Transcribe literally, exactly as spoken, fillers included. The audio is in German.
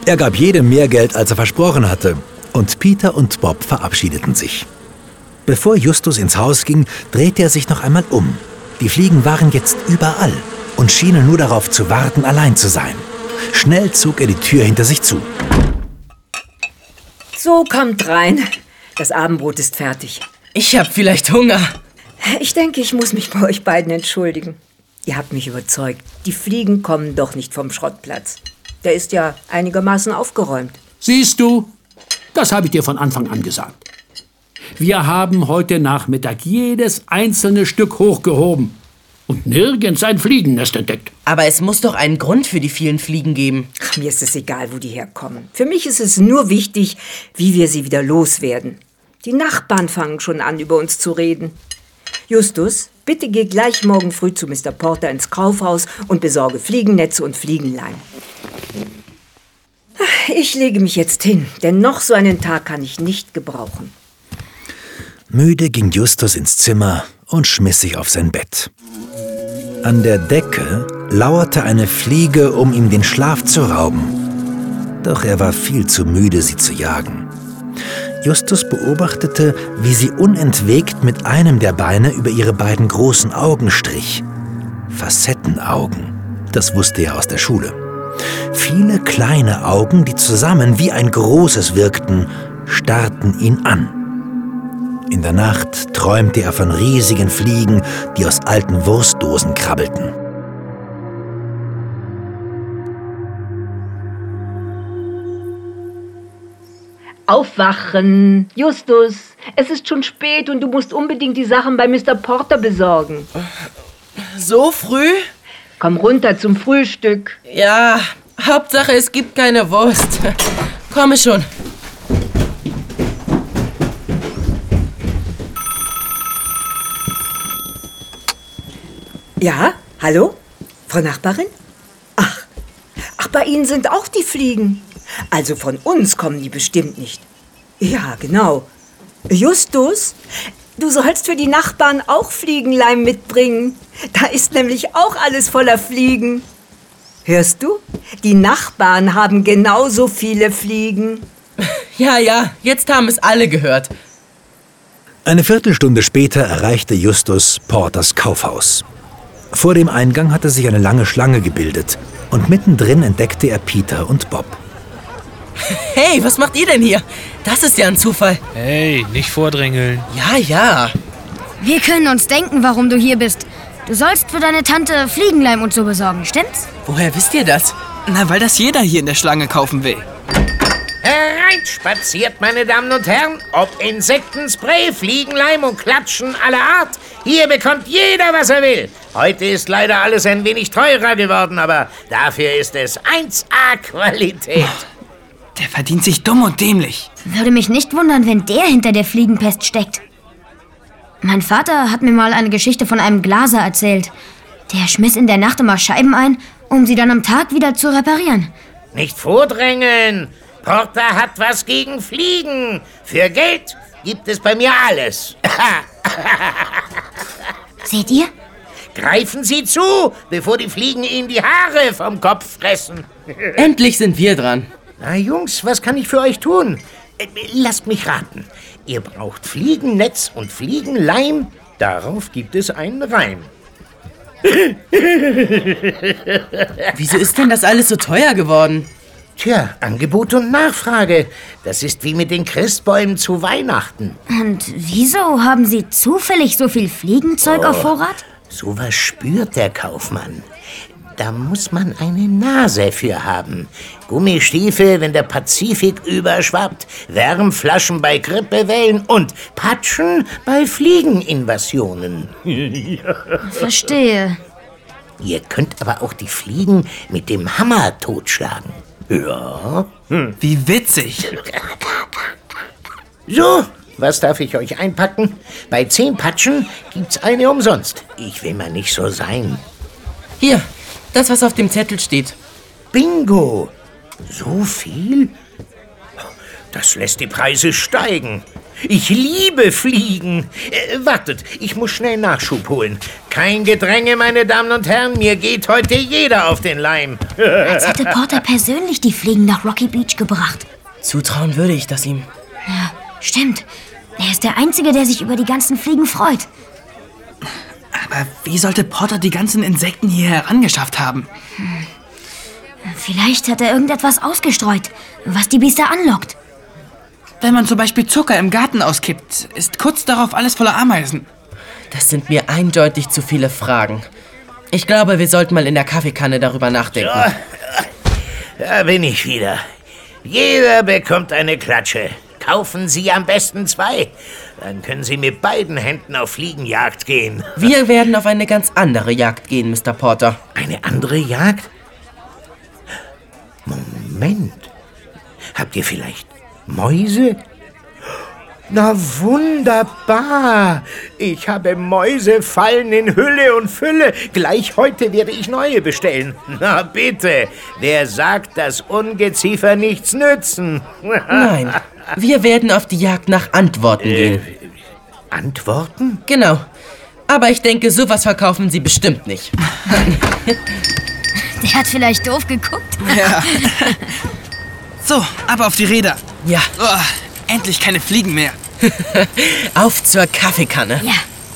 Er gab jedem mehr Geld, als er versprochen hatte, und Peter und Bob verabschiedeten sich. Bevor Justus ins Haus ging, drehte er sich noch einmal um. Die Fliegen waren jetzt überall und schienen nur darauf zu warten, allein zu sein. Schnell zog er die Tür hinter sich zu. So, kommt rein. Das Abendbrot ist fertig. Ich hab vielleicht Hunger. Ich denke, ich muss mich bei euch beiden entschuldigen. Ihr habt mich überzeugt. Die Fliegen kommen doch nicht vom Schrottplatz. Der ist ja einigermaßen aufgeräumt. Siehst du, das habe ich dir von Anfang an gesagt. Wir haben heute Nachmittag jedes einzelne Stück hochgehoben und nirgends ein Fliegennest entdeckt. Aber es muss doch einen Grund für die vielen Fliegen geben. Ach, mir ist es egal, wo die herkommen. Für mich ist es nur wichtig, wie wir sie wieder loswerden. Die Nachbarn fangen schon an, über uns zu reden. Justus, bitte geh gleich morgen früh zu Mister Porter ins Kaufhaus und besorge Fliegennetze und Fliegenleim. Ich lege mich jetzt hin, denn noch so einen Tag kann ich nicht gebrauchen. Müde ging Justus ins Zimmer und schmiss sich auf sein Bett. An der Decke lauerte eine Fliege, um ihm den Schlaf zu rauben. Doch er war viel zu müde, sie zu jagen. Justus beobachtete, wie sie unentwegt mit einem der Beine über ihre beiden großen Augen strich. Facettenaugen, das wusste er aus der Schule. Viele kleine Augen, die zusammen wie ein großes wirkten, starrten ihn an. In der Nacht träumte er von riesigen Fliegen, die aus alten Wurstdosen krabbelten. Aufwachen! Justus, es ist schon spät und du musst unbedingt die Sachen bei Mister Porter besorgen. So früh? Komm runter zum Frühstück. Ja, Hauptsache es gibt keine Wurst. Komme schon. Ja, hallo? Frau Nachbarin? Ach, ach, bei Ihnen sind auch die Fliegen. Also von uns kommen die bestimmt nicht. Ja, genau. Justus, du sollst für die Nachbarn auch Fliegenleim mitbringen. Da ist nämlich auch alles voller Fliegen. Hörst du? Die Nachbarn haben genauso viele Fliegen. Ja, ja, jetzt haben es alle gehört. Eine Viertelstunde später erreichte Justus Porters Kaufhaus. Vor dem Eingang hatte sich eine lange Schlange gebildet und mittendrin entdeckte er Peter und Bob. Hey, was macht ihr denn hier? Das ist ja ein Zufall. Hey, nicht vordrängeln. Ja, ja. Wir können uns denken, warum du hier bist. Du sollst für deine Tante Fliegenleim und so besorgen, stimmt's? Woher wisst ihr das? Na, weil das jeder hier in der Schlange kaufen will. Hereinspaziert, meine Damen und Herren. Ob Insektenspray, Fliegenleim und Klatschen aller Art. Hier bekommt jeder, was er will. Heute ist leider alles ein wenig teurer geworden, aber dafür ist es eins A Qualität. Der verdient sich dumm und dämlich. Würde mich nicht wundern, wenn der hinter der Fliegenpest steckt. Mein Vater hat mir mal eine Geschichte von einem Glaser erzählt. Der schmiss in der Nacht immer Scheiben ein, um sie dann am Tag wieder zu reparieren. Nicht vordrängeln. Porter hat was gegen Fliegen. Für Geld gibt es bei mir alles. Seht ihr? Greifen Sie zu, bevor die Fliegen Ihnen die Haare vom Kopf fressen. Endlich sind wir dran. Na Jungs, was kann ich für euch tun? Äh, lasst mich raten. Ihr braucht Fliegennetz und Fliegenleim. Darauf gibt es einen Reim. Wieso ist denn das alles so teuer geworden? Tja, Angebot und Nachfrage. Das ist wie mit den Christbäumen zu Weihnachten. Und wieso haben Sie zufällig so viel Fliegenzeug Oh. auf Vorrat? Sowas spürt der Kaufmann. Da muss man eine Nase für haben. Gummistiefel, wenn der Pazifik überschwappt, Wärmflaschen bei Grippewellen und Patschen bei Fliegeninvasionen. Verstehe. Ihr könnt aber auch die Fliegen mit dem Hammer totschlagen. Ja. Hm. Wie witzig. So, was darf ich euch einpacken? Bei zehn Patschen gibt's eine umsonst. Ich will mal nicht so sein. Hier, das, was auf dem Zettel steht. Bingo! So viel? Das lässt die Preise steigen. Ich liebe Fliegen. Äh, wartet, ich muss schnell Nachschub holen. Kein Gedränge, meine Damen und Herren. Mir geht heute jeder auf den Leim. Als hätte Porter persönlich die Fliegen nach Rocky Beach gebracht. Zutrauen würde ich das ihm. Ja, stimmt. Er ist der Einzige, der sich über die ganzen Fliegen freut. Aber wie sollte Porter die ganzen Insekten hier herangeschafft haben? Hm. Vielleicht hat er irgendetwas ausgestreut, was die Biester anlockt. Wenn man zum Beispiel Zucker im Garten auskippt, ist kurz darauf alles voller Ameisen. Das sind mir eindeutig zu viele Fragen. Ich glaube, wir sollten mal in der Kaffeekanne darüber nachdenken. So, da bin ich wieder. Jeder bekommt eine Klatsche. Kaufen Sie am besten zwei. Dann können Sie mit beiden Händen auf Fliegenjagd gehen. Wir werden auf eine ganz andere Jagd gehen, Mister Porter. Eine andere Jagd? Moment. Habt ihr vielleicht Mäuse? Na wunderbar. Ich habe Mäusefallen in Hülle und Fülle. Gleich heute werde ich neue bestellen. Na bitte, wer sagt, dass Ungeziefer nichts nützen? Nein, wir werden auf die Jagd nach Antworten äh, gehen. Antworten? Genau. Aber ich denke, sowas verkaufen Sie bestimmt nicht. Der hat vielleicht doof geguckt. Ja. So, ab auf die Räder. Ja. Oh, endlich keine Fliegen mehr. Auf zur Kaffeekanne. Ja.